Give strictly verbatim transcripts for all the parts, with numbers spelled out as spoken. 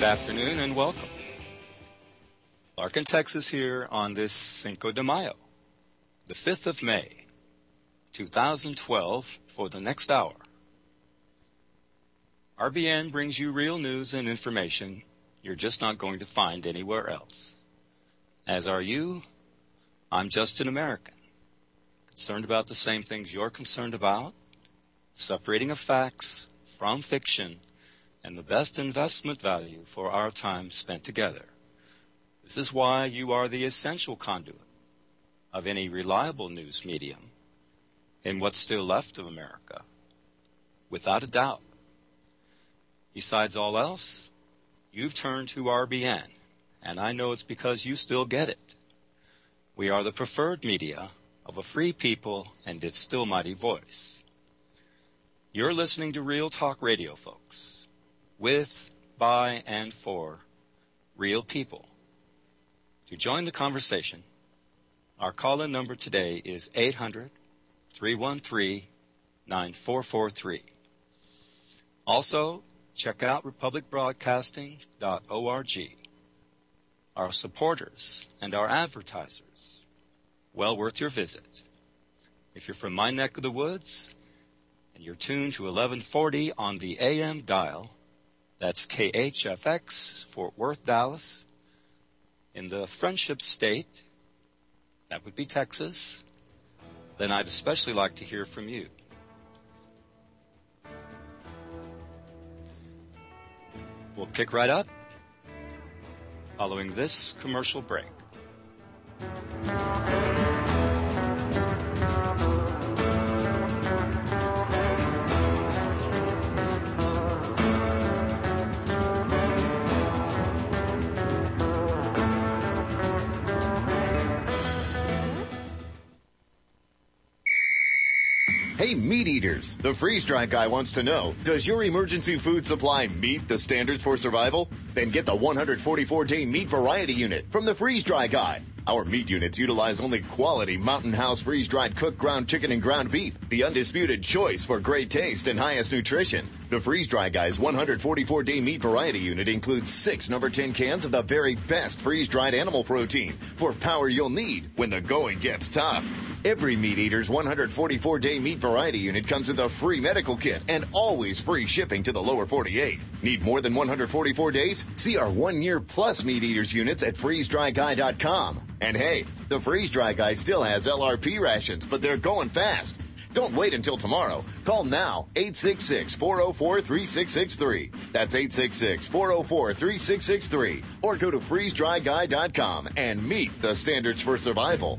Good afternoon and welcome. Larkin, Texas here on this Cinco de Mayo, the fifth of May, two thousand twelve, for the next hour. R B N brings you real news and information you're just not going to find anywhere else. As are you. I'm just an American, concerned about the same things you're concerned about, separating of facts from fiction, and the best investment value for our time spent together. This is why you are the essential conduit of any reliable news medium in what's still left of America, without a doubt. Besides all else, you've turned to R B N, and I know it's because you still get it. We are the preferred media of a free people and its still mighty voice. You're listening to Real Talk Radio, folks, with, by, and for real people. To join the conversation, our call-in number today is eight hundred, three one three, nine four four three. Also, check out republic broadcasting dot org. Our supporters and our advertisers, well worth your visit. If you're from my neck of the woods and you're tuned to eleven forty on the A M dial, that's K H F X, Fort Worth, Dallas. In the Friendship State, that would be Texas, then I'd especially like to hear from you. We'll pick right up following this commercial break. Hey, meat eaters, the freeze-dry guy wants to know, does your emergency food supply meet the standards for survival? Then get the one hundred forty-four day meat variety unit from the freeze-dry guy. Our meat units utilize only quality Mountain House freeze-dried cooked ground chicken and ground beef, the undisputed choice for great taste and highest nutrition. The Freeze-Dry Guy's one hundred forty-four day meat variety unit includes six number ten cans of the very best freeze-dried animal protein for power you'll need when the going gets tough. Every Meat Eater's one hundred forty-four day meat variety unit comes with a free medical kit and always free shipping to the lower forty-eight. Need more than one hundred forty-four days? See our one-year plus Meat Eater's units at freeze dry guy dot com. And hey, the Freeze-Dry Guy still has L R P rations, but they're going fast. Don't wait until tomorrow. Call now, eight six six, four oh four, three six six three. That's eight six six, four oh four, three six six three. Or go to freeze dry guy dot com and meet the standards for survival.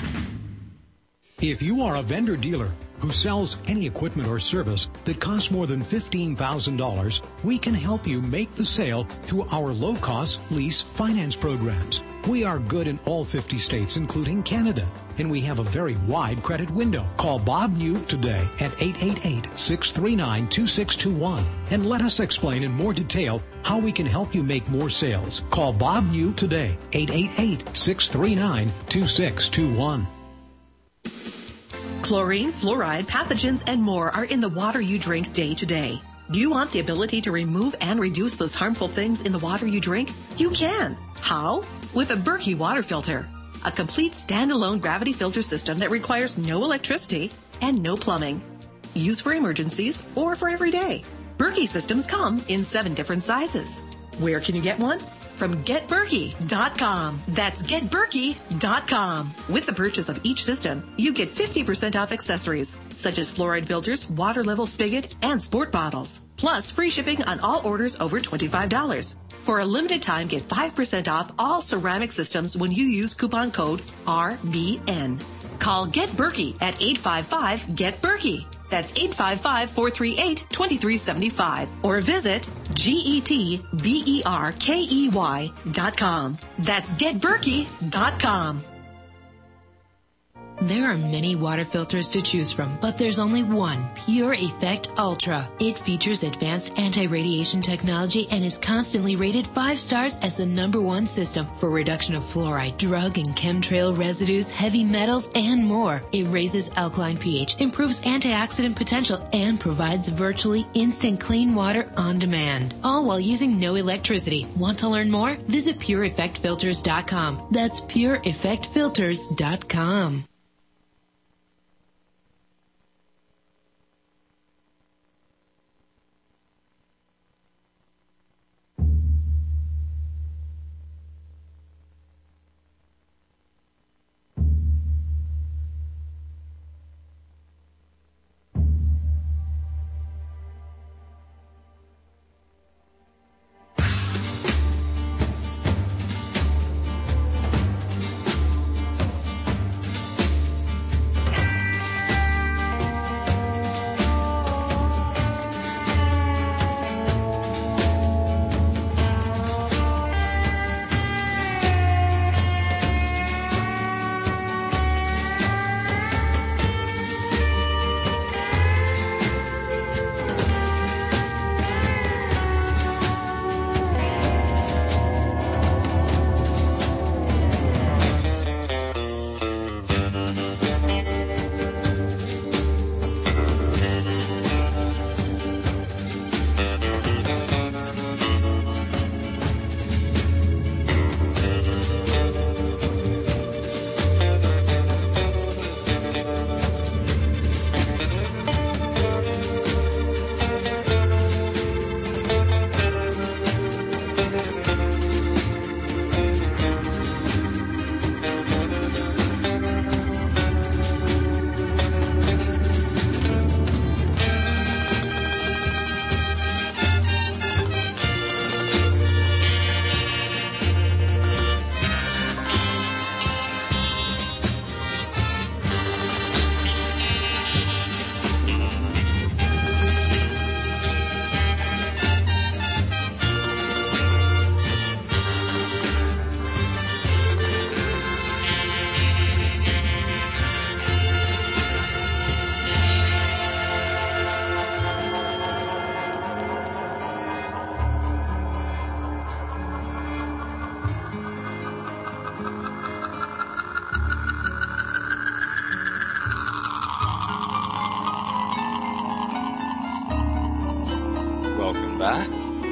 If you are a vendor dealer who sells any equipment or service that costs more than fifteen thousand dollars, we can help you make the sale through our low-cost lease finance programs. We are good in all fifty states, including Canada, and we have a very wide credit window. Call Bob New today at eight eight eight, six three nine, two six two one and let us explain in more detail how we can help you make more sales. Call Bob New today, eight eight eight, six three nine, two six two one. Chlorine, fluoride, pathogens, and more are in the water you drink day to day. Do you want the ability to remove and reduce those harmful things in the water you drink? You can. How? With a Berkey water filter. A complete standalone gravity filter system that requires no electricity and no plumbing. Used for emergencies or for every day. Berkey systems come in seven different sizes. Where can you get one? From get berkey dot com. That's get berkey dot com. With the purchase of each system, you get fifty percent off accessories, such as fluoride filters, water level spigot, and sport bottles. Plus, free shipping on all orders over twenty-five dollars. For a limited time, get five percent off all ceramic systems when you use coupon code R B N. Call Get Berkey at eight five five, get berkey. That's eight five five, four three eight, two three seven five. Or visit G E T B E R K E Y dot com. That's get berkey dot com. There are many water filters to choose from, but there's only one, Pure Effect Ultra. It features advanced anti-radiation technology and is constantly rated five stars as the number one system for reduction of fluoride, drug and chemtrail residues, heavy metals, and more. It raises alkaline pH, improves antioxidant potential, and provides virtually instant clean water on demand, all while using no electricity. Want to learn more? Visit pure effect filters dot com. That's pure effect filters dot com. Welcome back.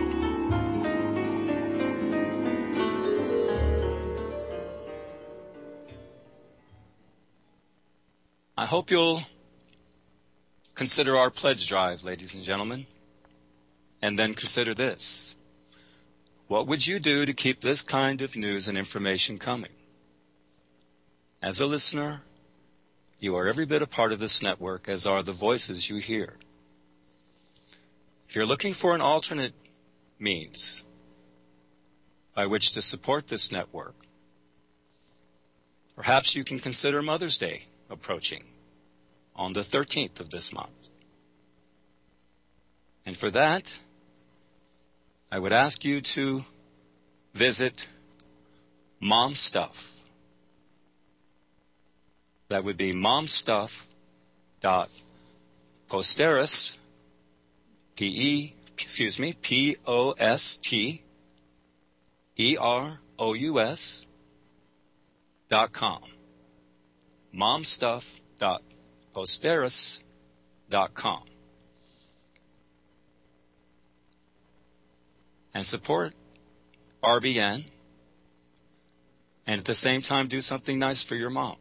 I hope you'll consider our pledge drive, ladies and gentlemen, and then consider this. What would you do to keep this kind of news and information coming? As a listener, you are every bit a part of this network, as are the voices you hear. If you're looking for an alternate means by which to support this network, perhaps you can consider Mother's Day approaching on the thirteenth of this month. And for that, I would ask you to visit Mom Stuff. That would be momstuff dot posterous, P E, excuse me, P O S T E R O U S dot com. momstuff dot posterous dot com. And support R B N, and at the same time do something nice for your mom.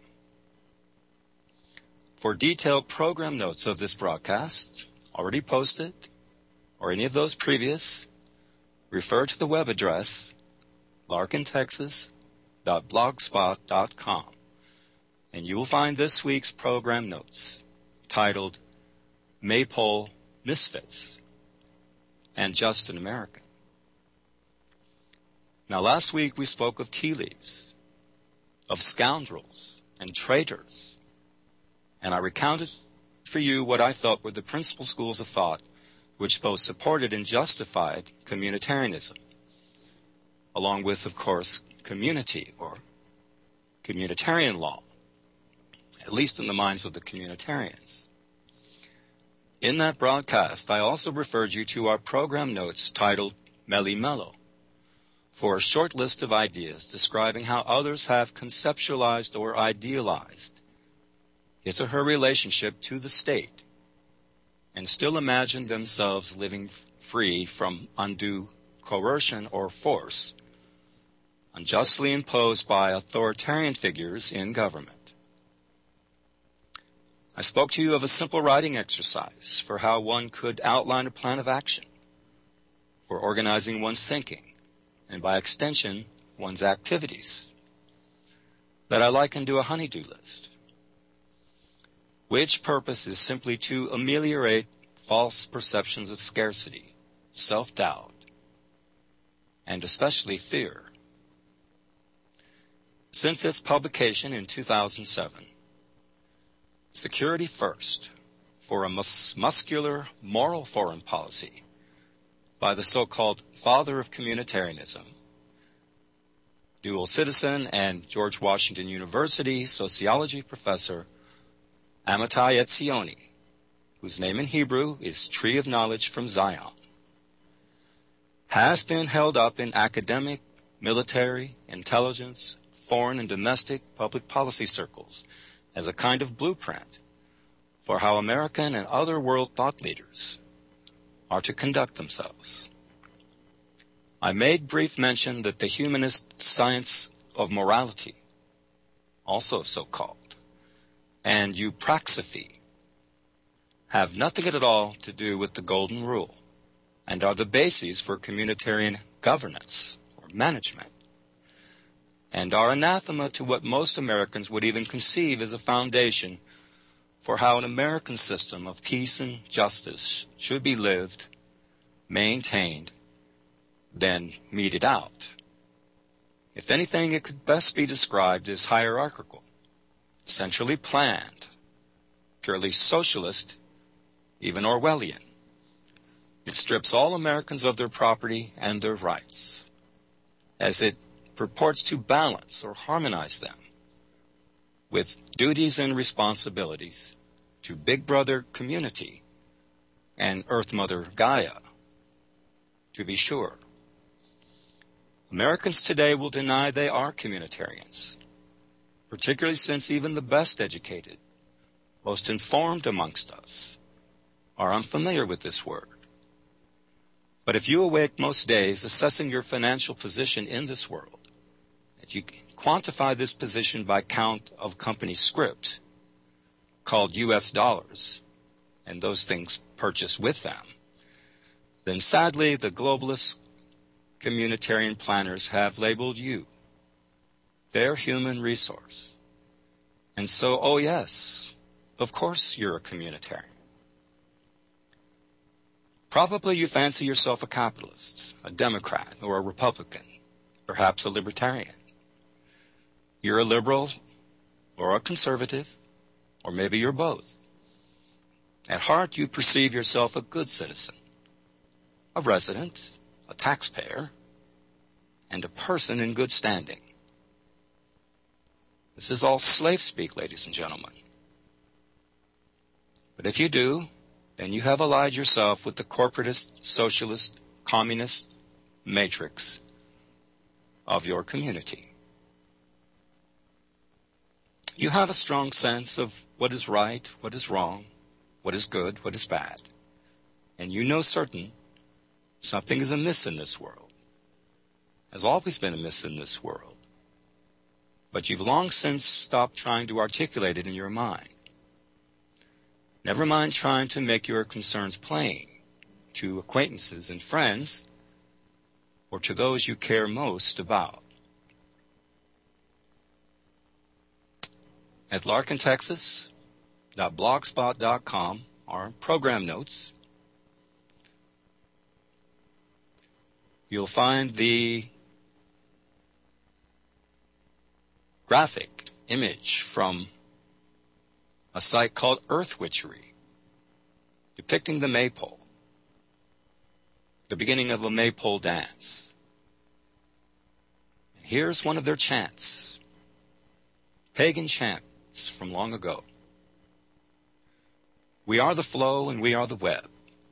For detailed program notes of this broadcast, already posted, or any of those previous, refer to the web address larkin texas dot blogspot dot com, and you will find this week's program notes titled Maypole Misfits and Just an American. Now, last week we spoke of tea leaves, of scoundrels and traitors, and I recounted for you what I thought were the principal schools of thought which both supported and justified communitarianism, along with, of course, community or communitarian law, at least in the minds of the communitarians. In that broadcast, I also referred you to our program notes titled Melly Mellow for a short list of ideas describing how others have conceptualized or idealized his or her relationship to the state and still imagine themselves living free from undue coercion or force unjustly imposed by authoritarian figures in government. I spoke to you of a simple writing exercise for how one could outline a plan of action for organizing one's thinking and, by extension, one's activities that I liken to a honey-do list, which purpose is simply to ameliorate false perceptions of scarcity, self-doubt, and especially fear. Since its publication in two thousand seven, Security First for a mus- muscular moral foreign policy by the so-called father of communitarianism, dual citizen and George Washington University sociology professor Amitai Etzioni, whose name in Hebrew is Tree of Knowledge from Zion, has been held up in academic, military, intelligence, foreign and domestic public policy circles as a kind of blueprint for how American and other world thought leaders are to conduct themselves. I made brief mention that the humanist science of morality, also so called, and eupraxiphy, have nothing at all to do with the golden rule and are the bases for communitarian governance or management, and are anathema to what most Americans would even conceive as a foundation for how an American system of peace and justice should be lived, maintained, then meted out. If anything, it could best be described as hierarchical, centrally planned, purely socialist, even Orwellian. It strips all Americans of their property and their rights, as it purports to balance or harmonize them with duties and responsibilities to Big Brother community and Earth Mother Gaia, to be sure. Americans today will deny they are communitarians, particularly since even the best educated, most informed amongst us are unfamiliar with this word. But if you awake most days assessing your financial position in this world, and you quantify this position by count of company script, called U S dollars, and those things purchased with them, then sadly the globalist communitarian planners have labeled you their human resource. And so, oh yes, of course you're a communitarian. Probably you fancy yourself a capitalist, a Democrat, or a Republican, perhaps a libertarian. You're a liberal or a conservative, or maybe you're both. At heart, you perceive yourself a good citizen, a resident, a taxpayer, and a person in good standing. This is all slave speak, ladies and gentlemen. But if you do, then you have allied yourself with the corporatist, socialist, communist matrix of your community. You have a strong sense of what is right, what is wrong, what is good, what is bad. And you know certain something is amiss in this world, has always been amiss in this world. But you've long since stopped trying to articulate it in your mind. Never mind trying to make your concerns plain to acquaintances and friends or to those you care most about. At Larkin Texas dot blogspot dot com are program notes. You'll find the graphic image from a site called Earth Witchery, depicting the maypole, the beginning of a maypole dance. Here's one of their chants, pagan chants prophets from long ago. We are the flow and we are the web.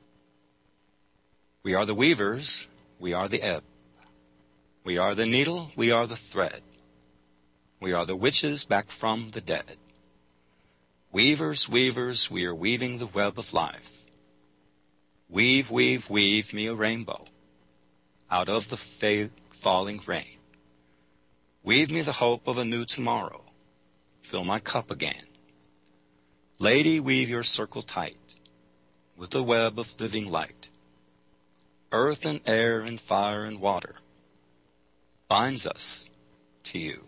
We are the weavers, we are the ebb. We are the needle, we are the thread. We are the witches back from the dead. Weavers, weavers, we are weaving the web of life. Weave, weave, weave me a rainbow out of the fa- falling rain. Weave me the hope of a new tomorrow. Fill my cup again. Lady, weave your circle tight with the web of living light. Earth and air and fire and water binds us to you.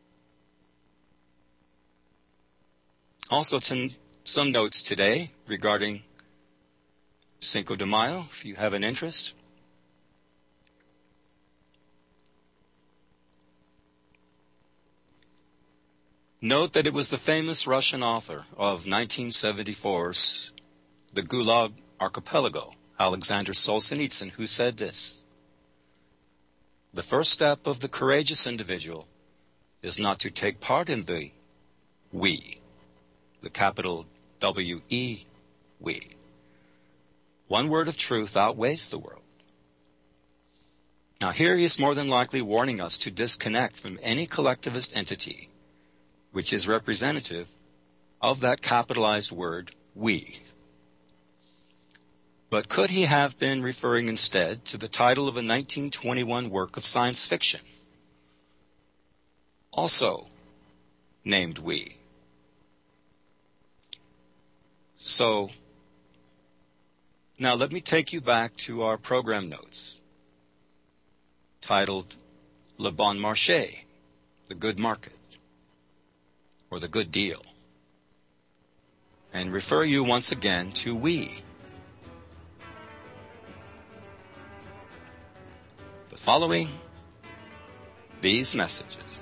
Also, to some notes today regarding Cinco de Mayo, if you have an interest. Note that it was the famous Russian author of nineteen seventy-four's The Gulag Archipelago, Alexander Solzhenitsyn, who said this: "The first step of the courageous individual is not to take part in the we, the capital W E, we. One word of truth outweighs the world." Now here he is more than likely warning us to disconnect from any collectivist entity which is representative of that capitalized word, we. But could he have been referring instead to the title of a nineteen twenty-one work of science fiction, also named We? So, now let me take you back to our program notes, titled Le Bon Marché, the good market, or the good deal, and refer you once again to we. But following these messages.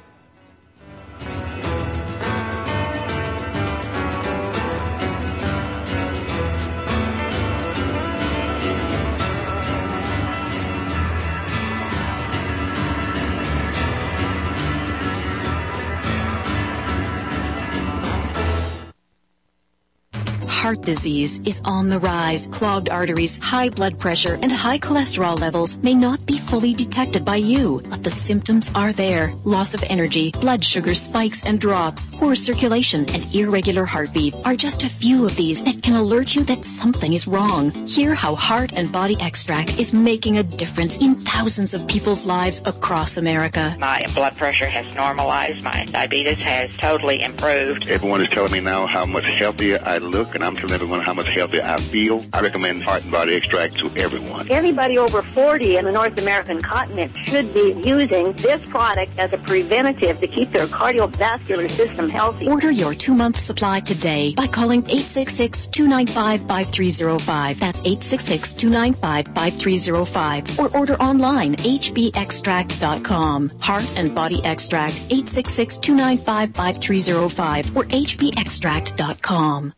Heart disease is on the rise. Clogged arteries, high blood pressure, and high cholesterol levels may not be fully detected by you, but the symptoms are there. Loss of energy, blood sugar spikes and drops, poor circulation, and irregular heartbeat are just a few of these that can alert you that something is wrong. Hear how Heart and Body Extract is making a difference in thousands of people's lives across America. My blood pressure has normalized. My diabetes has totally improved. Everyone is telling me now how much healthier I look, and I'm telling everyone how much healthier I feel. I recommend Heart and Body Extract to everyone. Anybody over forty in the North American continent should be using this product as a preventative to keep their cardiovascular system healthy. Order your two-month supply today by calling eight six six, two nine five, five three zero five. That's eight six six, two nine five, five three zero five. Or order online, h b extract dot com. Heart and Body Extract, eight six six, two nine five, five three zero five or h b extract dot com.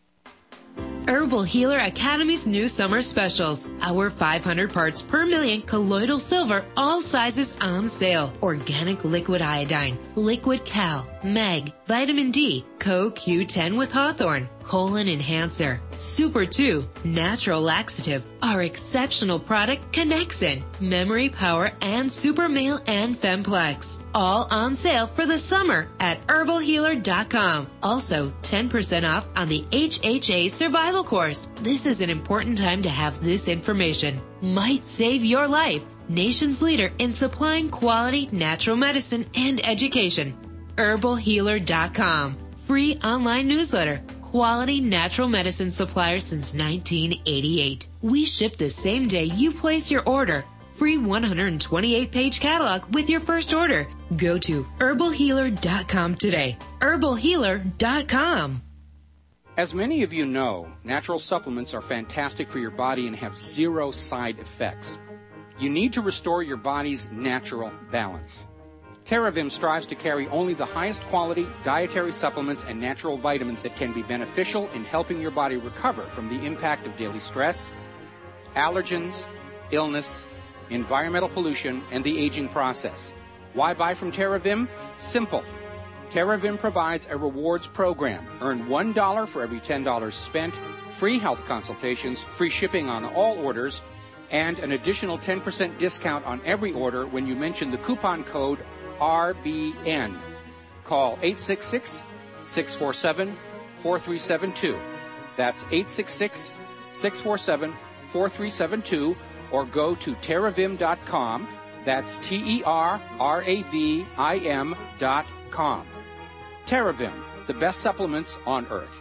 Herbal Healer Academy's new summer specials. Our five hundred parts per million colloidal silver, all sizes on sale. Organic liquid iodine, liquid cal, mag, vitamin D, Co Q ten with Hawthorne, colon enhancer, Super two, natural laxative, our exceptional product Connexin, memory power, and Super Male and Femplex. All on sale for the summer at herbal healer dot com. Also, ten percent off on the H H A Survival Course. This is an important time to have this information. Might save your life. Nation's leader in supplying quality natural medicine and education. herbal healer dot com. Free online newsletter. Quality natural medicine supplier since nineteen eighty-eight. We ship the same day you place your order. Free one hundred twenty-eight page catalog with your first order. Go to herbal healer dot com today. herbal healer dot com. As many of you know, natural supplements are fantastic for your body and have zero side effects. You need to restore your body's natural balance. TerraVim strives to carry only the highest quality dietary supplements and natural vitamins that can be beneficial in helping your body recover from the impact of daily stress, allergens, illness, environmental pollution, and the aging process. Why buy from TerraVim? Simple. Terravim provides a rewards program. Earn one dollar for every ten dollars spent, free health consultations, free shipping on all orders, and an additional ten percent discount on every order when you mention the coupon code R B N. Call eight six six, six four seven, four three seven two. That's eight six six, six four seven, four three seven two, or go to terravim dot com. That's T E R R A V I M dot com. Terravim, the best supplements on earth.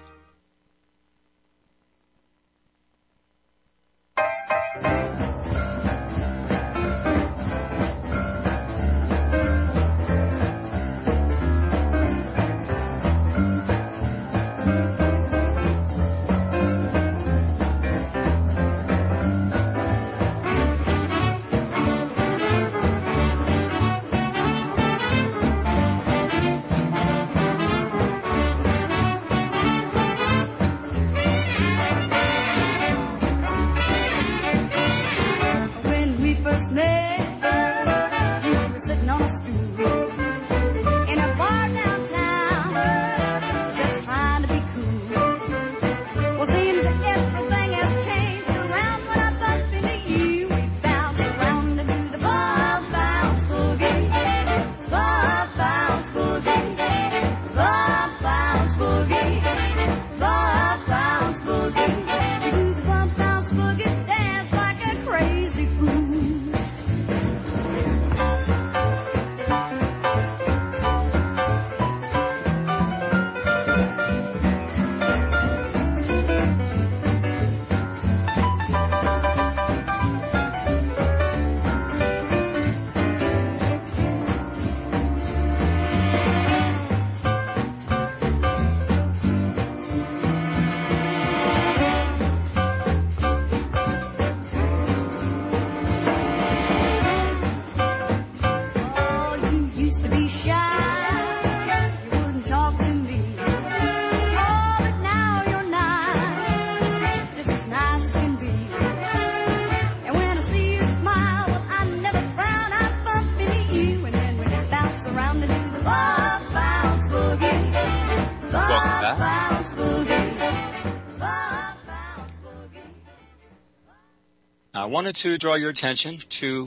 I wanted to draw your attention to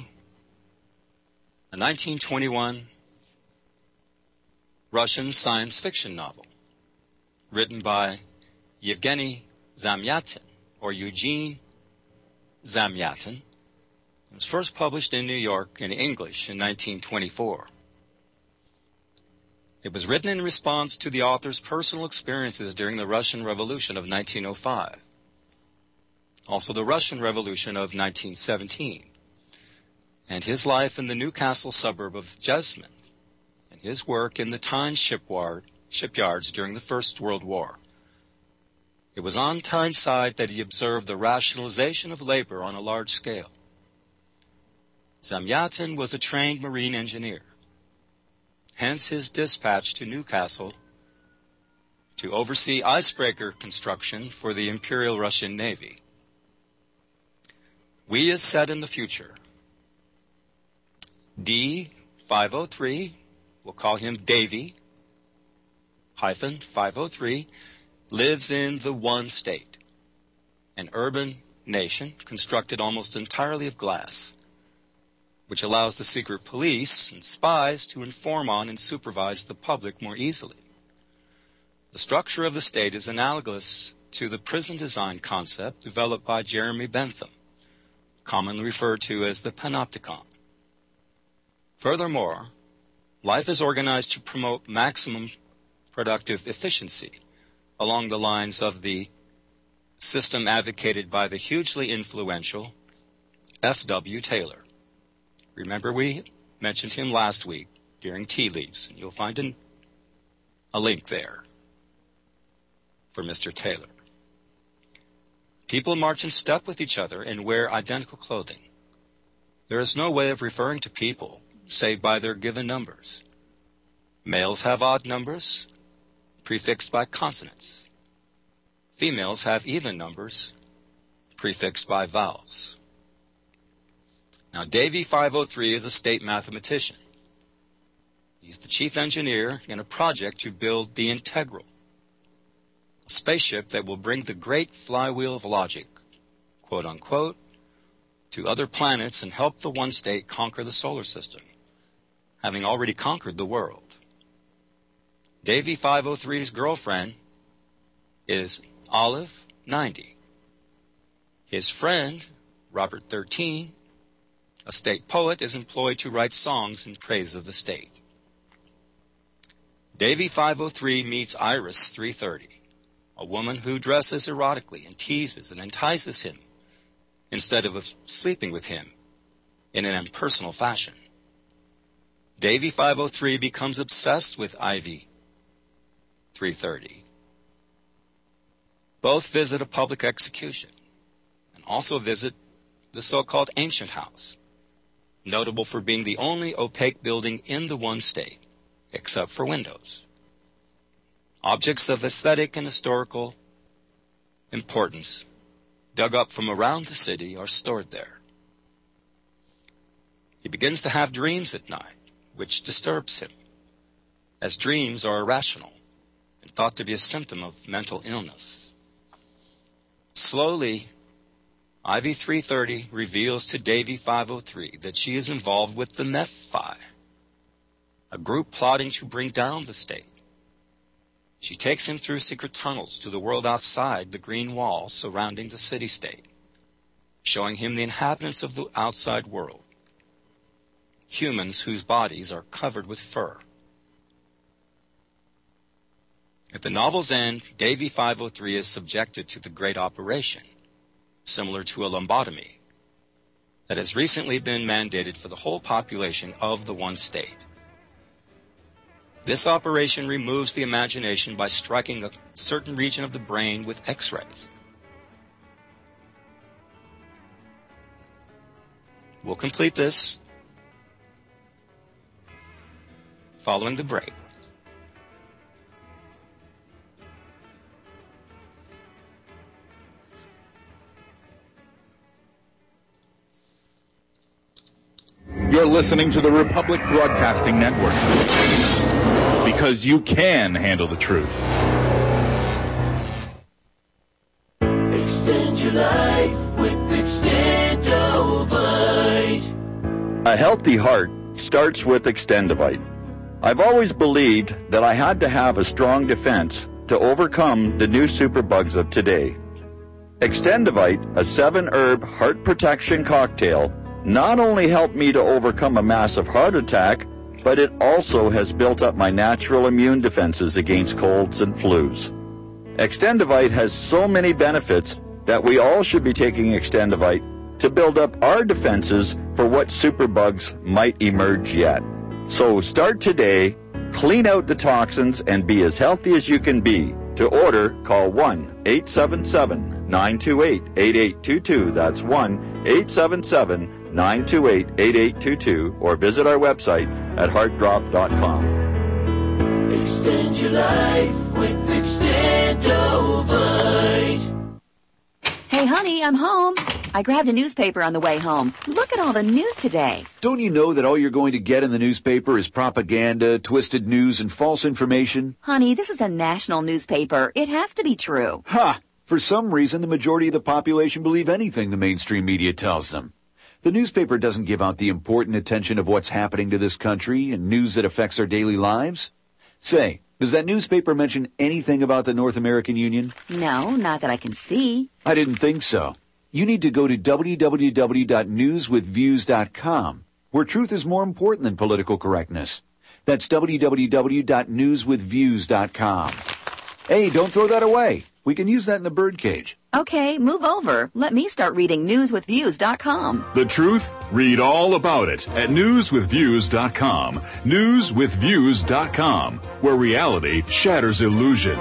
a nineteen twenty-one Russian science fiction novel written by Yevgeny Zamyatin, or Eugene Zamyatin. It was first published in New York in English in nineteen twenty-four. It was written in response to the author's personal experiences during the Russian Revolution of nineteen oh five. Also the Russian Revolution of nineteen seventeen, and his life in the Newcastle suburb of Jesmond, and his work in the Tyne shipyard, shipyards during the First World War. It was on Tyne's side that he observed the rationalization of labor on a large scale. Zamyatin was a trained marine engineer, hence his dispatch to Newcastle to oversee icebreaker construction for the Imperial Russian Navy. We is set in the future. D five oh three, we'll call him Davy, hyphen five oh three, lives in the one state, an urban nation constructed almost entirely of glass, which allows the secret police and spies to inform on and supervise the public more easily. The structure of the state is analogous to the prison design concept developed by Jeremy Bentham, commonly referred to as the panopticon. Furthermore, life is organized to promote maximum productive efficiency along the lines of the system advocated by the hugely influential F W Taylor. Remember, we mentioned him last week during Tea Leaves, and you'll find an, a link there for Mister Taylor. People march in step with each other and wear identical clothing. There is no way of referring to people save by their given numbers. Males have odd numbers, prefixed by consonants. Females have even numbers, prefixed by vowels. Now, Davy five oh three is a state mathematician. He's the chief engineer in a project to build the Integral, a spaceship that will bring the great flywheel of logic, quote unquote, to other planets and help the one state conquer the solar system, having already conquered the world. Davy five oh three's girlfriend is Olive ninety. His friend, Robert thirteen, a state poet, is employed to write songs in praise of the state. Davy five oh three meets Iris three thirty, a woman who dresses erotically and teases and entices him instead of sleeping with him in an impersonal fashion. Davy five oh three becomes obsessed with Ivy three thirty. Both visit a public execution and also visit the so-called Ancient House, notable for being the only opaque building in the one state, except for windows. Objects of aesthetic and historical importance dug up from around the city are stored there. He begins to have dreams at night, which disturbs him, as dreams are irrational and thought to be a symptom of mental illness. Slowly, Ivy three thirty reveals to Davy five oh three that she is involved with the Nephi, a group plotting to bring down the state. She takes him through secret tunnels to the world outside the green wall surrounding the city-state, showing him the inhabitants of the outside world, humans whose bodies are covered with fur. At the novel's end, Davy five oh three is subjected to the Great Operation, similar to a lobotomy, that has recently been mandated for the whole population of the one state. This operation removes the imagination by striking a certain region of the brain with X-rays. We'll complete this following the break. You're listening to the Republic Broadcasting Network, because you can handle the truth. Extend your life with Extendovite. A healthy heart starts with Extendovite. I've always believed that I had to have a strong defense to overcome the new superbugs of today. Extendovite, a seven-herb heart protection cocktail, not only helped me to overcome a massive heart attack, but it also has built up my natural immune defenses against colds and flus. Extendovite has so many benefits that we all should be taking Extendovite to build up our defenses for what superbugs might emerge yet. So start today, clean out the toxins, and be as healthy as you can be. To order, call one eight seven seven, nine two eight, eight eight two two. That's one eight seven seven, nine two eight, eight eight two two, or visit our website at heart drop dot com. Extend your life with Extendovite. Hey, honey, I'm home. I grabbed a newspaper on the way home. Look at all the news today. Don't you know that all you're going to get in the newspaper is propaganda, twisted news, and false information? Honey, this is a national newspaper. It has to be true. Ha! For some reason, the majority of the population believe anything the mainstream media tells them. The newspaper doesn't give out the important attention of what's happening to this country and news that affects our daily lives. Say, does that newspaper mention anything about the North American Union? No, not that I can see. I didn't think so. You need to go to w w w dot news with views dot com, where truth is more important than political correctness. That's w w w dot news with views dot com. Hey, don't throw that away. We can use that in the birdcage. Okay, move over. Let me start reading news with views dot com. The truth? Read all about it at news with views dot com. news with views dot com, where reality shatters illusion.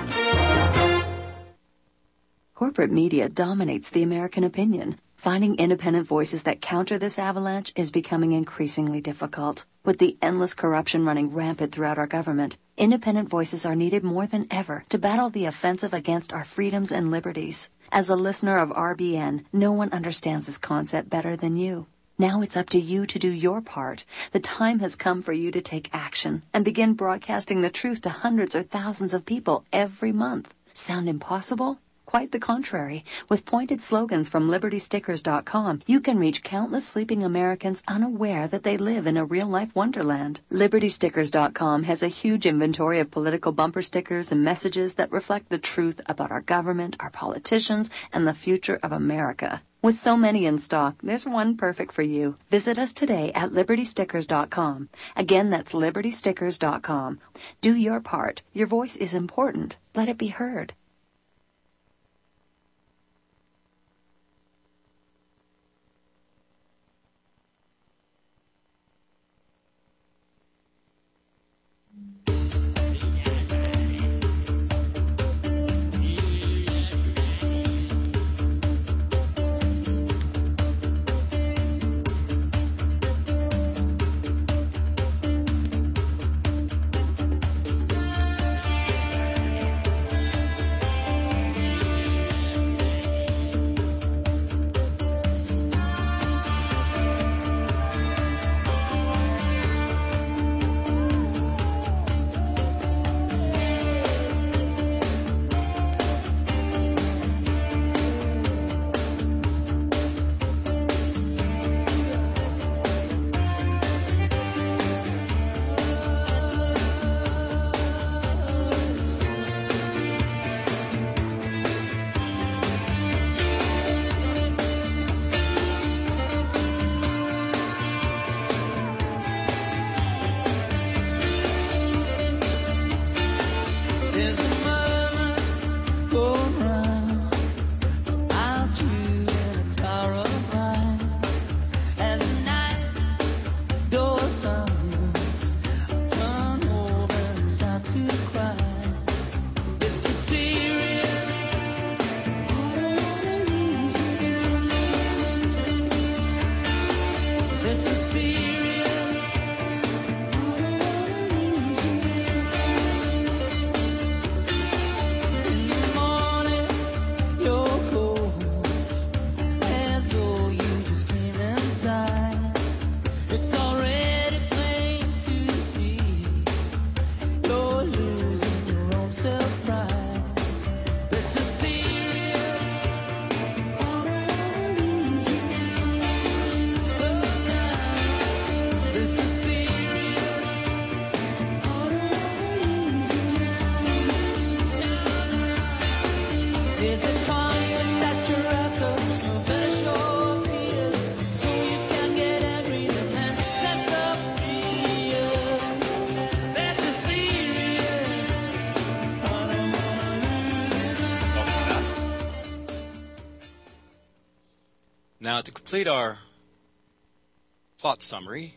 Corporate media dominates the American opinion. Finding independent voices that counter this avalanche is becoming increasingly difficult. With the endless corruption running rampant throughout our government, independent voices are needed more than ever to battle the offensive against our freedoms and liberties. As a listener of R B N, no one understands this concept better than you. Now it's up to you to do your part. The time has come for you to take action and begin broadcasting the truth to hundreds or thousands of people every month. Sound impossible? Quite the contrary. With pointed slogans from Liberty Stickers dot com, you can reach countless sleeping Americans unaware that they live in a real-life wonderland. Liberty Stickers dot com has a huge inventory of political bumper stickers and messages that reflect the truth about our government, our politicians, and the future of America. With so many in stock, there's one perfect for you. Visit us today at Liberty Stickers dot com. Again, that's Liberty Stickers dot com. Do your part. Your voice is important. Let it be heard. Now, to complete our plot summary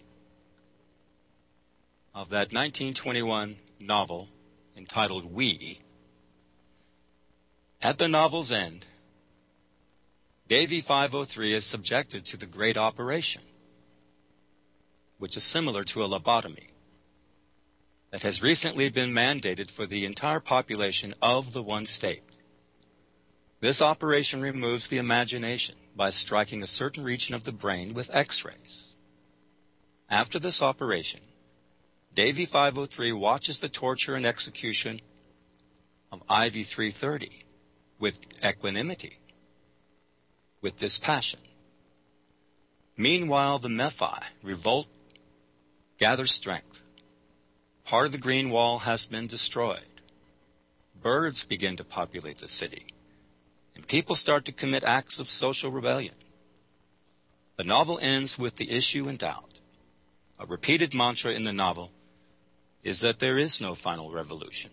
of that nineteen twenty-one novel entitled We, at the novel's end, Davy five oh three is subjected to the Great Operation, which is similar to a lobotomy, that has recently been mandated for the entire population of the one state. This operation removes the imagination by striking a certain region of the brain with X-rays. After this operation, Davy five oh three watches the torture and execution of Ivy three thirty with equanimity, with dispassion. Meanwhile, the Mephi revolt, gather strength. Part of the green wall has been destroyed. Birds begin to populate the city, and people start to commit acts of social rebellion. The novel ends with the issue in doubt. A repeated mantra in the novel is that there is no final revolution.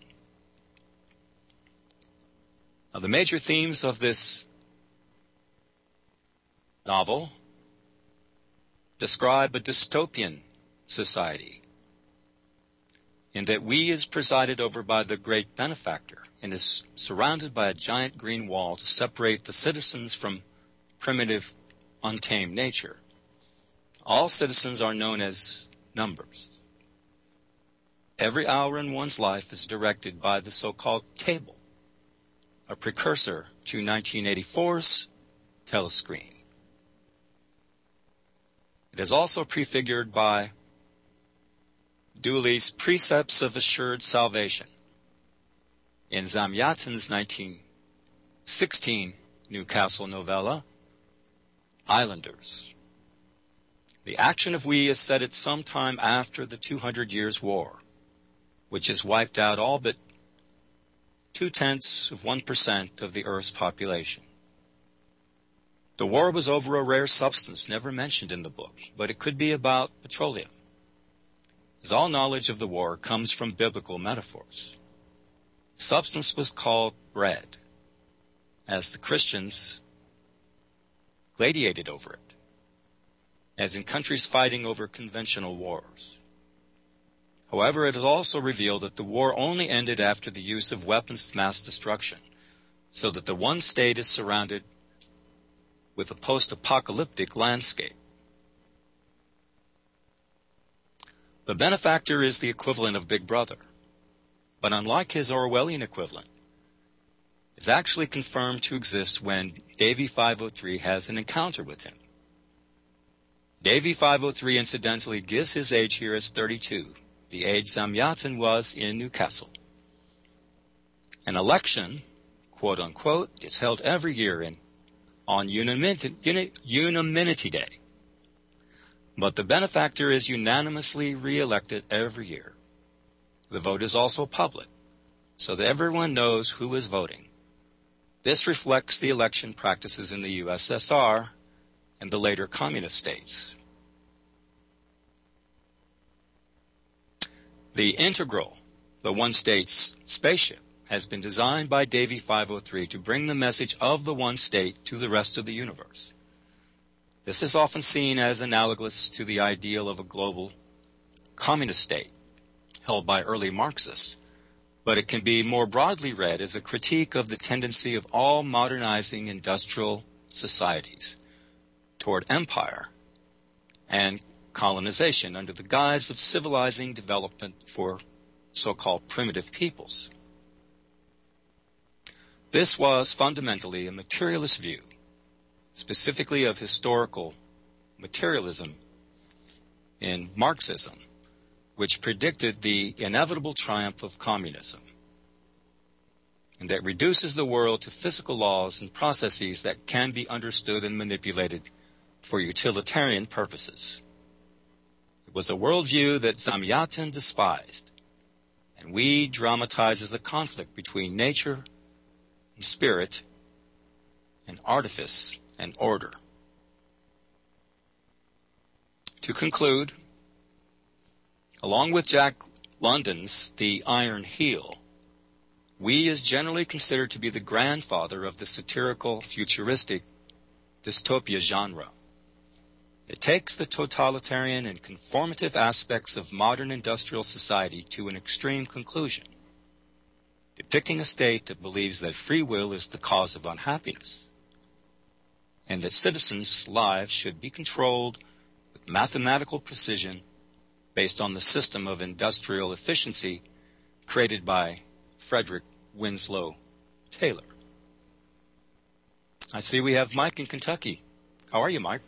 Now, the major themes of this novel describe a dystopian society, in that we is presided over by the great benefactor and is surrounded by a giant green wall to separate the citizens from primitive, untamed nature. All citizens are known as numbers. Every hour in one's life is directed by the so-called table, a precursor to nineteen eighty-four's telescreen. It is also prefigured by Dooley's Precepts of Assured Salvation in Zamyatin's nineteen sixteen Newcastle novella, Islanders. The action of we is set at some time after the two hundred Years' War, which has wiped out all but two-tenths of one percent of the Earth's population. The war was over a rare substance never mentioned in the book, but it could be about petroleum, as all knowledge of the war comes from biblical metaphors. The substance was called bread, as the Christians gladiated over it, as in countries fighting over conventional wars. However, it is also revealed that the war only ended after the use of weapons of mass destruction, so that the one state is surrounded with a post-apocalyptic landscape. The benefactor is the equivalent of Big Brother, but unlike his Orwellian equivalent, is actually confirmed to exist when Davy five oh three has an encounter with him. Davy five oh three incidentally gives his age here as thirty-two, the age Zamyatin was in Newcastle. An election, quote-unquote, is held every year in, on Unanimity, Uni, Unanimity Day. But the benefactor is unanimously re-elected every year. The vote is also public, so that everyone knows who is voting. This reflects the election practices in the U S S R and the later communist states. The Integral, the one-state spaceship, has been designed by Davy five oh three to bring the message of the one state to the rest of the universe. This is often seen as analogous to the ideal of a global communist state held by early Marxists, but it can be more broadly read as a critique of the tendency of all modernizing industrial societies toward empire and colonization under the guise of civilizing development for so-called primitive peoples. This was fundamentally a materialist view, specifically of historical materialism in Marxism, which predicted the inevitable triumph of communism, and that reduces the world to physical laws and processes that can be understood and manipulated for utilitarian purposes. It was a worldview that Zamyatin despised, and we dramatizes the conflict between nature and spirit and artifice and order. To conclude, along with Jack London's The Iron Heel, we is generally considered to be the grandfather of the satirical, futuristic dystopia genre. It takes the totalitarian and conformative aspects of modern industrial society to an extreme conclusion, depicting a state that believes that free will is the cause of unhappiness, and that citizens' lives should be controlled with mathematical precision based on the system of industrial efficiency created by Frederick Winslow Taylor. I see we have Mike in Kentucky. How are you, Mike?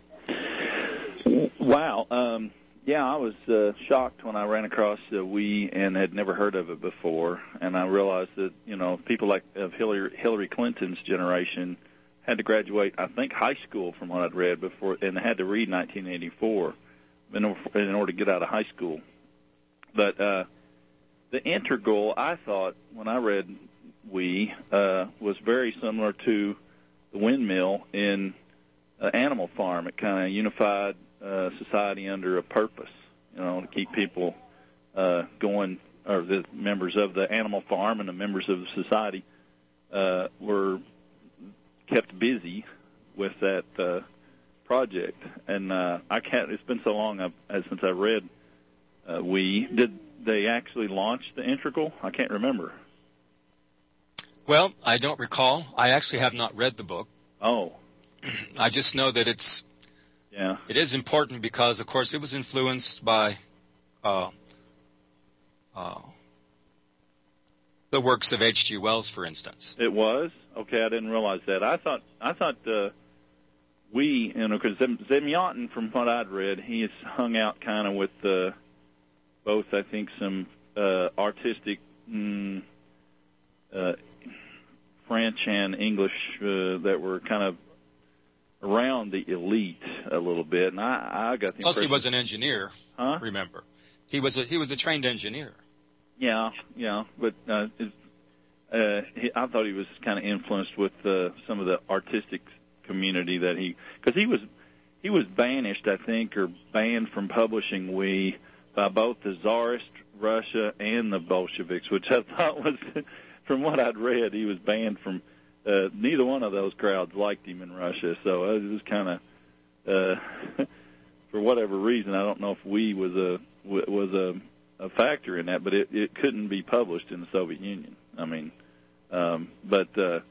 Wow. Um, yeah, I was uh, shocked when I ran across uh, we and had never heard of it before, and I realized that, you know, people like of Hillary, Hillary Clinton's generation had to graduate, I think, high school from what I'd read before, and had to read nineteen eighty-four in order, in order to get out of high school. But uh, the Integral, I thought, when I read we, uh, was very similar to the windmill in uh, Animal Farm. It kind of unified uh, society under a purpose, you know, to keep people uh, going, or the members of the Animal Farm and the members of the society uh, were kept busy with that uh, project. And uh, I can't. It's been so long I've, since I read uh, we. Did they actually launch the Integral? I can't remember. Well, I don't recall. I actually have not read the book. Oh. I just know that it's yeah. It is important because, of course, it was influenced by uh, uh, the works of H G Wells, for instance. It was? Okay, I didn't realize that. I thought I thought uh, we, you know, because Semyontin, from what I'd read, he has hung out kind of with uh, both, I think, some uh, artistic mm, uh, French and English uh, that were kind of around the elite a little bit, and I, I got the Plus, he impression- was an engineer. Huh? Remember, he was a he was a trained engineer. Yeah, yeah, but uh, it, uh, he, I thought he was kind of influenced with uh, some of the artistic community that he, because he was he was banished, I think, or banned from publishing We by both the Tsarist Russia and the Bolsheviks, which I thought was, from what I'd read, he was banned from. Uh, neither one of those crowds liked him in Russia, so it was kind of, uh, for whatever reason, I don't know if We was a was a, a factor in that, but it, it couldn't be published in the Soviet Union. I mean, um, but uh,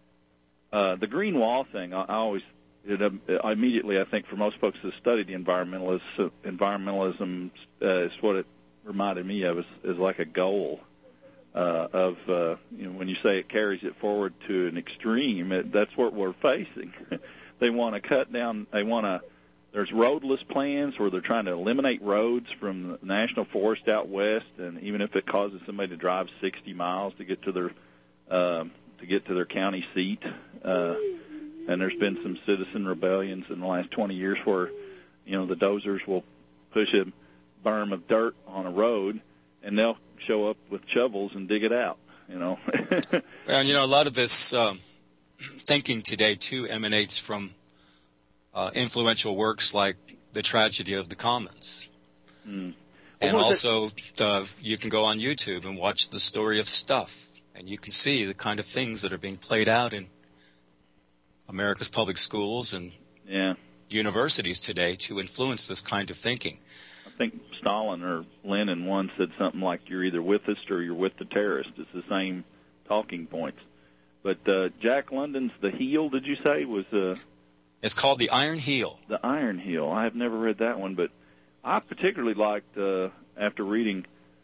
uh, the Green Wall thing, I, I always, it, uh, immediately, I think for most folks that study the environmentalism, environmentalism uh, is what it reminded me of, is, is like a goal. Uh, of uh, you know, when you say it carries it forward to an extreme, it, that's what we're facing. They want to cut down. They want to. There's roadless plans where they're trying to eliminate roads from the national forest out west, and even if it causes somebody to drive sixty miles to get to their um, to get to their county seat. Uh, and there's been some citizen rebellions in the last twenty years where, you know, the dozers will push a berm of dirt on a road, and they'll show up with shovels and dig it out, you know. And, you know, a lot of this um, thinking today, too, emanates from uh, influential works like The Tragedy of the Commons. Mm. And What was also, uh, you can go on YouTube and watch The Story of Stuff, and you can see the kind of things that are being played out in America's public schools and Yeah. universities today to influence this kind of thinking. I think Stalin or Lenin once said something like, you're either with us or you're with the terrorists. It's the same talking points. But uh, Jack London's The Heel, did you say, was... Uh, It's called The Iron Heel. The Iron Heel. I have never read that one, but I particularly liked, uh, after reading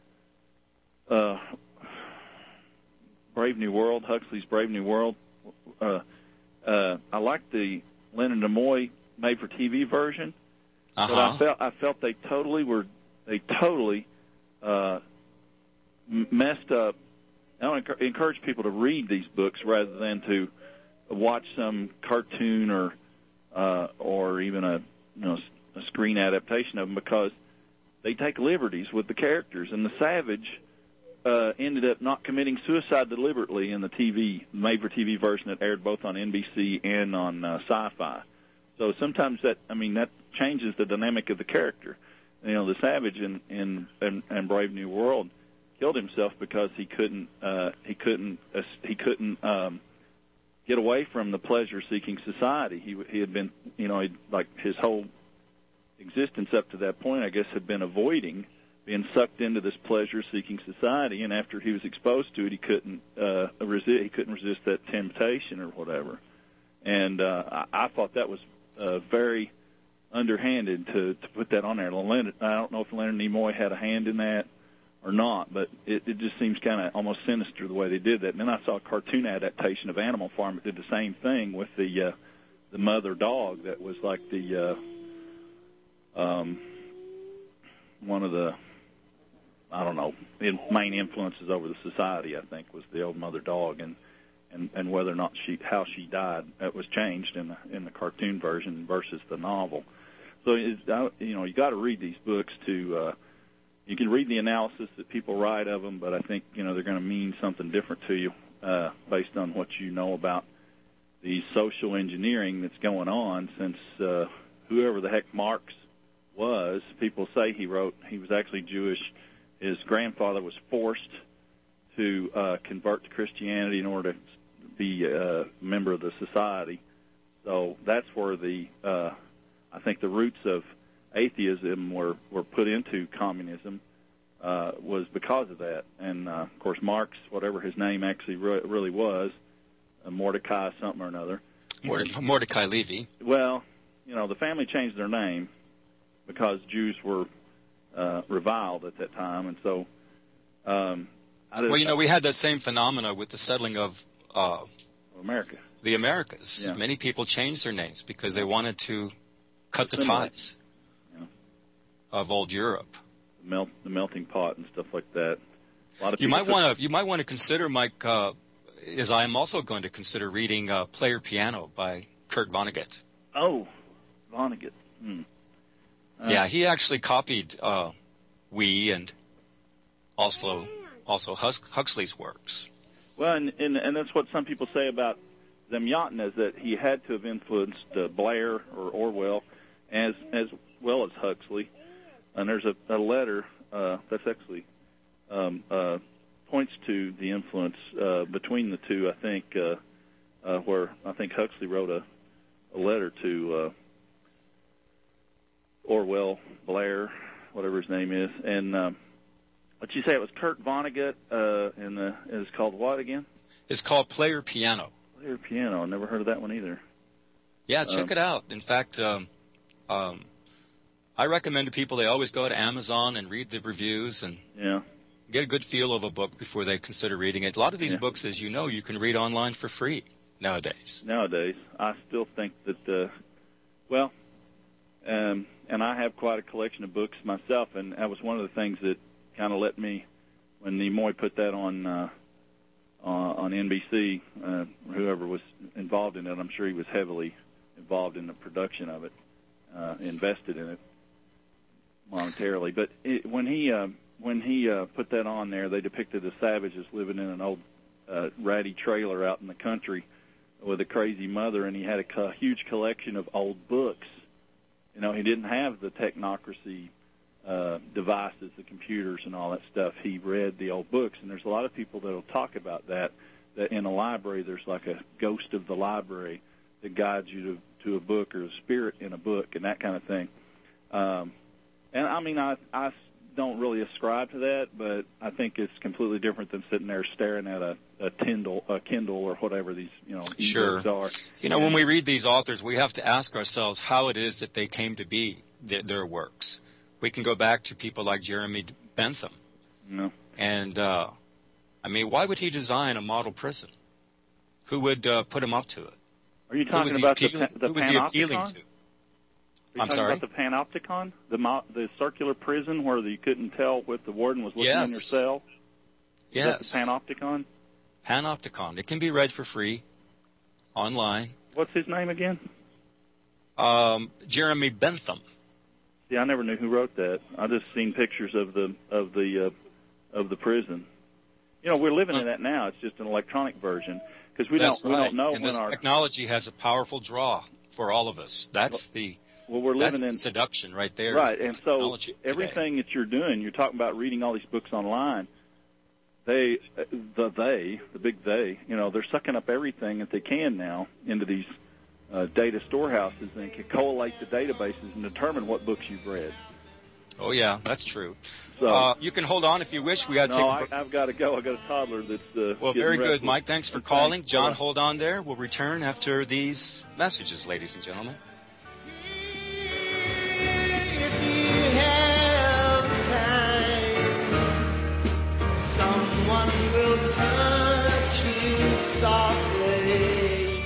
uh, Brave New World, Huxley's Brave New World, uh, uh, I liked the Leonard Nimoy made-for-T V version. Uh-huh. But I felt I felt they totally were they totally uh, m- messed up. I want to encourage people to read these books rather than to watch some cartoon or uh, or even a you know a screen adaptation of them, because they take liberties with the characters. And the Savage uh, ended up not committing suicide deliberately in the T V made-for-T V version that aired both on N B C and on uh, Sci-Fi. So sometimes that I mean that changes the dynamic of the character. You know, the Savage in in, in, in Brave New World killed himself because he couldn't uh, he couldn't uh, he couldn't um, get away from the pleasure-seeking society. He he had been you know he'd, like his whole existence up to that point, I guess, had been avoiding being sucked into this pleasure-seeking society. And after he was exposed to it, he couldn't uh, resist. He couldn't resist that temptation or whatever. And uh, I, I thought that was uh, very underhanded to, to put that on there. Leonard, I don't know if Leonard Nimoy had a hand in that or not, but it, it just seems kind of almost sinister the way they did that. And then I saw a cartoon adaptation of Animal Farm that did the same thing with the uh, the mother dog that was like the uh, um, one of the I don't know in, main influences over the society. I think was the old mother dog, and and, and whether or not she how she died, that was changed in the in the cartoon version versus the novel. So it's, you know you got to read these books to. Uh, you can read the analysis that people write of them, but I think you know they're going to mean something different to you uh, based on what you know about the social engineering that's going on. Since uh, whoever the heck Marx was, people say he wrote he was actually Jewish. His grandfather was forced to uh, convert to Christianity in order to be a member of the society. So that's where the uh, I think the roots of atheism were, were put into communism uh, was because of that. And, uh, of course, Marx, whatever his name actually re- really was, uh, Mordecai something or another. Morde- Mordecai Levy. Well, you know, the family changed their name because Jews were uh, reviled at that time. And so... Um, I Well, you know, we had that same phenomena with the settling of... Uh, America. the Americas. Yeah. Many people changed their names because they wanted to cut the Similar. ties Yeah. of old Europe. The, melt, the melting pot and stuff like that. A lot of You people might want to. You might want to consider, Mike, uh, as I am also going to consider reading uh, "Player Piano" by Kurt Vonnegut. Oh, Vonnegut. Hmm. Uh, yeah, he actually copied uh, We and also also Hus- Huxley's works. Well, and, and and that's what some people say about Zamyatin, is that he had to have influenced uh, Blair or Orwell, as as well as Huxley. And there's a, a letter uh, that's actually um, uh, points to the influence uh, between the two. I think uh, uh, where I think Huxley wrote a, a letter to uh, Orwell, Blair, whatever his name is, and. Um, What'd you say? It was Kurt Vonnegut, uh, and the, it's called what again? It's called Player Piano. Player Piano. I never heard of that one either. Yeah, check Um, it out. In fact, um, um, I recommend to people they always go to Amazon and read the reviews and Yeah. get a good feel of a book before they consider reading it. A lot of these Yeah. books, as you know, you can read online for free nowadays. Nowadays, I still think that, uh, well, um, and I have quite a collection of books myself, and that was one of the things that kind of let me, when Nimoy put that on uh, uh, on N B C, uh, whoever was involved in it, I'm sure he was heavily involved in the production of it, uh, invested in it monetarily. But it, when he uh, when he uh, put that on there, they depicted the savages living in an old uh, ratty trailer out in the country with a crazy mother, and he had a co- huge collection of old books. You know, he didn't have the technocracy Uh, devices, the computers and all that stuff. He read the old books, and there's a lot of people that will talk about that, that in a library there's like a ghost of the library that guides you to, to a book, or a spirit in a book and that kind of thing. Um, and I mean, I, I don't really ascribe to that, but I think it's completely different than sitting there staring at a, a Kindle, a Kindle or whatever these, you know, Sure. ebooks are. You know, when we read these authors, we have to ask ourselves how it is that they came to be, their, their works. We can go back to people like Jeremy Bentham. No. And, uh, I mean, why would he design a model prison? Who would uh, put him up to it? Are you Who talking was he about the, appeal- pa- the who was he appealing Panopticon? to? Are you I'm talking sorry? about the Panopticon, the mo- the circular prison where you couldn't tell what the warden was looking in your Yes. cell? Is Yes. that the Panopticon? Panopticon. It can be read for free online. What's his name again? Um, Jeremy Bentham. See, I never knew who wrote that. I just seen pictures of the of the uh, of the prison. You know, we're living in that now. It's just an electronic version because we That's don't right. we don't know and when this our technology has a powerful draw for all of us. That's the well we're that's living the in seduction right there. is right, the and so technology today. everything that you're doing, you're talking about reading all these books online. They, uh, the they, the big they, you know, they're sucking up everything that they can now into these uh, data storehouses and can collate the databases and determine what books you've read. Oh yeah, that's true. So uh, you can hold on if you wish. We got to no, take. I, I've got to go. I got a toddler that's uh, Well, getting very restless. good, Mike. Thanks for Okay. calling. John, Bye-bye. hold on there. We'll return after these messages, ladies and gentlemen. Someone will touch you softly.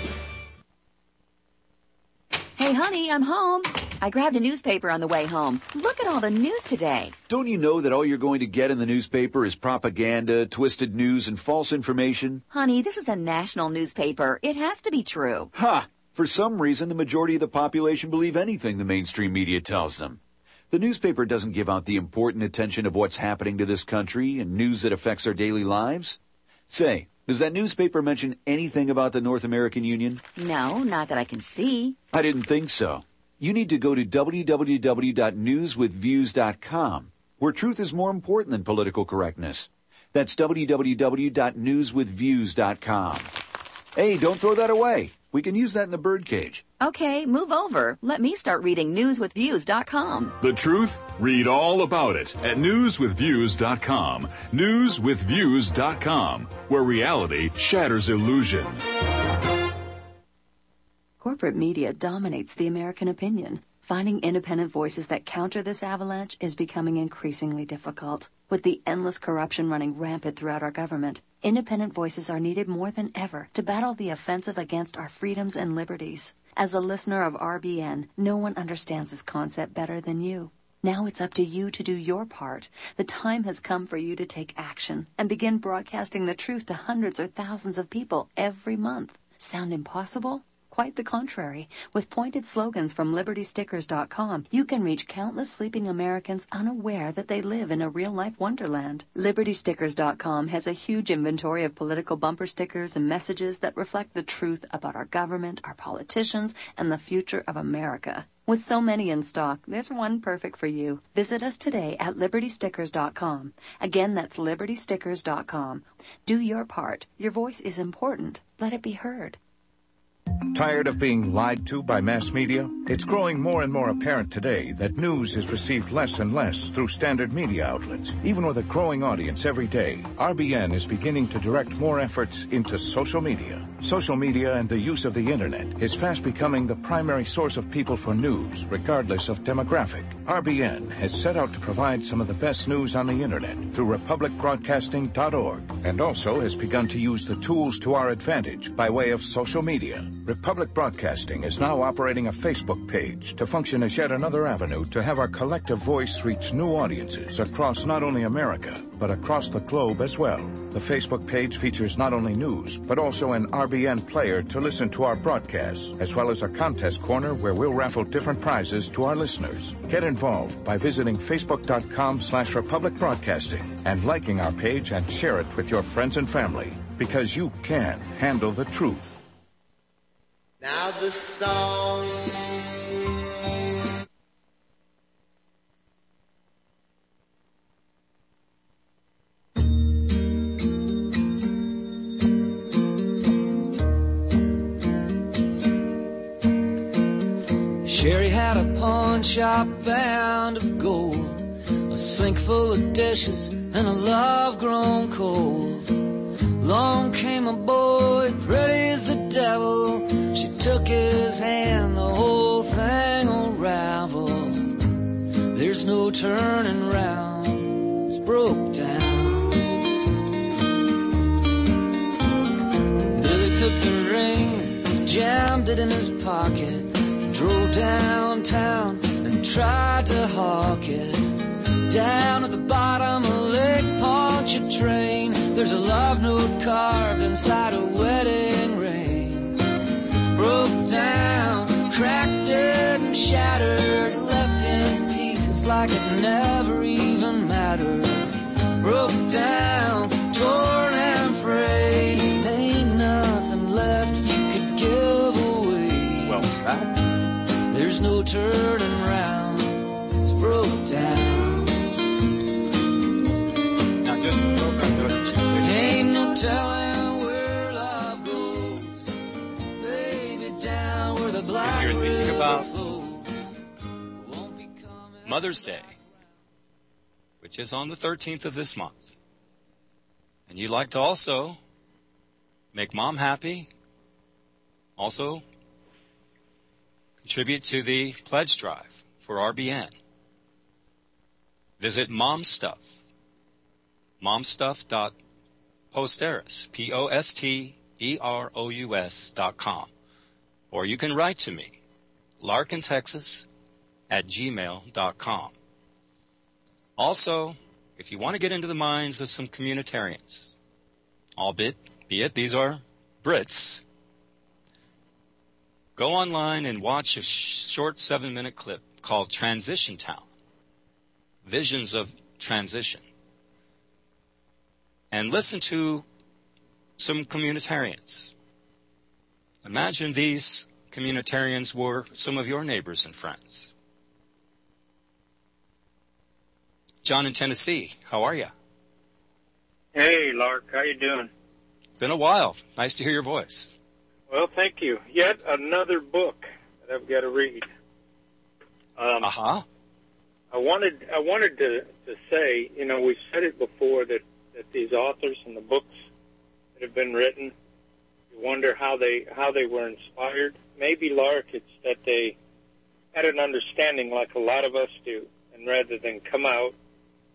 Hey, honey, I'm home. I grabbed a newspaper on the way home. Look at all the news today. Don't you know that all you're going to get in the newspaper is propaganda, twisted news, and false information? Honey, this is a national newspaper. It has to be true. Ha! For some reason, the majority of the population believe anything the mainstream media tells them. The newspaper doesn't give out the important attention of what's happening to this country and news that affects our daily lives. Say, does that newspaper mention anything about the North American Union? No, not that I can see. I didn't think so. You need to go to w w w dot news with views dot com, where truth is more important than political correctness. That's w w w dot news with views dot com. Hey, don't throw that away. We can use that in the birdcage. Okay, move over. Let me start reading news with views dot com. The truth? Read all about it at news with views dot com. news with views dot com, where reality shatters illusion. Corporate media dominates the American opinion. Finding independent voices that counter this avalanche is becoming increasingly difficult. With the endless corruption running rampant throughout our government, independent voices are needed more than ever to battle the offensive against our freedoms and liberties. As a listener of R B N, no one understands this concept better than you. Now it's up to you to do your part. The time has come for you to take action and begin broadcasting the truth to hundreds or thousands of people every month. Sound impossible? Quite the contrary. With pointed slogans from Liberty Stickers dot com, you can reach countless sleeping Americans unaware that they live in a real-life wonderland. Liberty Stickers dot com has a huge inventory of political bumper stickers and messages that reflect the truth about our government, our politicians, and the future of America. With so many in stock, there's one perfect for you. Visit us today at Liberty Stickers dot com. Again, that's Liberty Stickers dot com. Do your part. Your voice is important. Let it be heard. Tired of being lied to by mass media? It's growing more and more apparent today that news is received less and less through standard media outlets. Even with a growing audience every day, R B N is beginning to direct more efforts into social media. Social media and the use of the internet is fast becoming the primary source of people for news, regardless of demographic. R B N has set out to provide some of the best news on the internet through Republic Broadcasting dot org, and also has begun to use the tools to our advantage by way of social media. Republic Broadcasting is now operating a Facebook page to function as yet another avenue to have our collective voice reach new audiences across not only America, but across the globe as well. The Facebook page features not only news, but also an R B N player to listen to our broadcasts, as well as a contest corner where we'll raffle different prizes to our listeners. Get involved by visiting Facebook.com slash Republic Broadcasting and liking our page and share it with your friends and family, because you can handle the truth. Now the song. Sherry had a pawn shop bound of gold, a sink full of dishes, and a love grown cold. Long came a boy, pretty as the devil. She took his hand, the whole thing unraveled. There's no turning round, it's broke down. Billy took the ring, jammed it in his pocket, drove downtown and tried to hawk it. Down at the bottom of Lake Pontchartrain, there's a love note carved inside a wedding ring. Broke down, cracked it and shattered, left in pieces like it never even mattered. Broke down, torn and frayed, there ain't nothing left you could give away. Well, back. There's no turning round, it's broke down. Now just a program note that you ain't no telling where love goes, baby, down where the black if you're thinking about flows. Mother's Day, which is on the thirteenth of this month, and you'd like to also make mom happy, also contribute to the pledge drive for R B N, visit MomStuff, momstuff dot posterous, P O S T E R O U S dot com. Or you can write to me, Larkin, Texas, at gmail dot com. Also, if you want to get into the minds of some communitarians, albeit be it these are Brits, go online and watch a short seven-minute clip called Transition Town, Visions of Transition, and listen to some communitarians. Imagine these communitarians were some of your neighbors and friends. John in Tennessee, how are you? Hey, Lark, how you doing? Been a while. Nice to hear your voice. Well, thank you. Yet another book that I've got to read. Um, uh-huh. I wanted I wanted to, to say, you know, we've said it before, that, that these authors and the books that have been written, you wonder how they how they were inspired. Maybe, Lark, it's that they had an understanding like a lot of us do, and rather than come out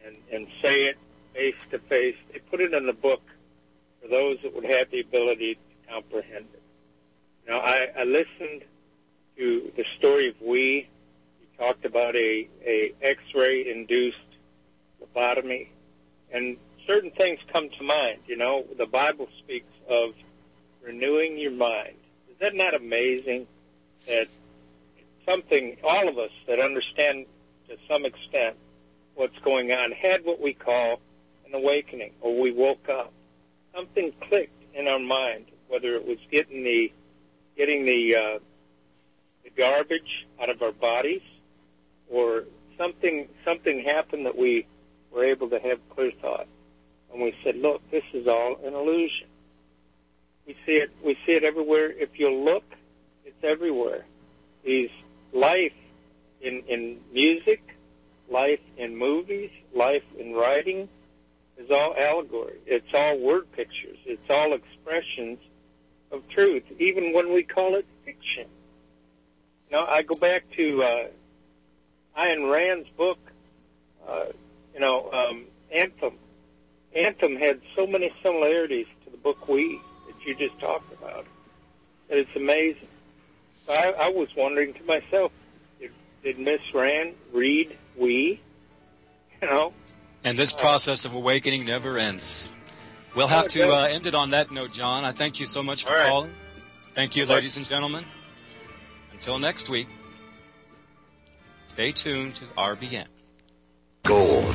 and, and say it face to face. They put it in the book for those that would have the ability to comprehend it. Now, I, I listened to the story of We. He talked about a, a X-ray induced lobotomy, and certain things come to mind. You know, the Bible speaks of renewing your mind. Is that not amazing that something, all of us that understand to some extent what's going on, had what we call an awakening, or we woke up. Something clicked in our mind, whether it was getting the getting the uh, the garbage out of our bodies, or something something happened that we were able to have clear thought, and we said, "Look, this is all an illusion." We see it. We see it everywhere. If you look, it's everywhere. These life in in music, life in movies, life in writing is all allegory. It's all word pictures. It's all expressions of truth, even when we call it fiction. Now, I go back to uh, Ayn Rand's book, uh, you know, um, Anthem. Anthem had so many similarities to the book We that you just talked about that it's amazing. So I, I was wondering to myself, did, did Miss Rand read We? You know? And this process of awakening never ends. We'll have to uh, end it on that note, John. I thank you so much for All right. calling. Thank you, ladies and gentlemen. Until next week, stay tuned to R B N. Gold.